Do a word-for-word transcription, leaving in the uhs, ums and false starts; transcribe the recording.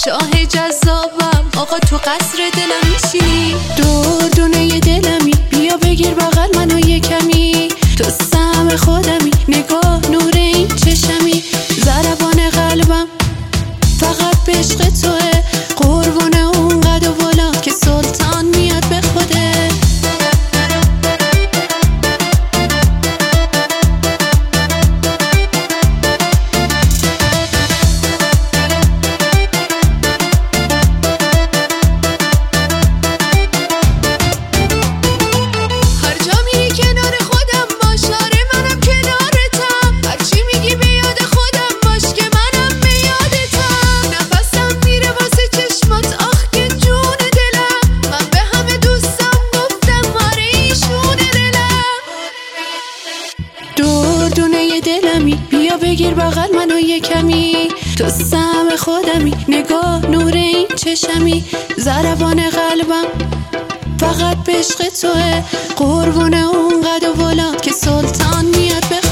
شاه جذابم آقا تو قصر دلم میشینی. دور دونه دلمی بیا بگیر بغل منو یه کمی، تو سهم خودمی نگاه نور این چشمی. ضربان قلبم فقط به عشق توه، قربونه اون قد و بلند که سلطان میاد به خوده. دونه دلمی بیا بگیر بغل منو یه کمی، تو سهم خودمی نگاه نور این چشمی. ضربان قلبم فقط به عشق توه، قربونه اون قد و بلند که سلطان میاد به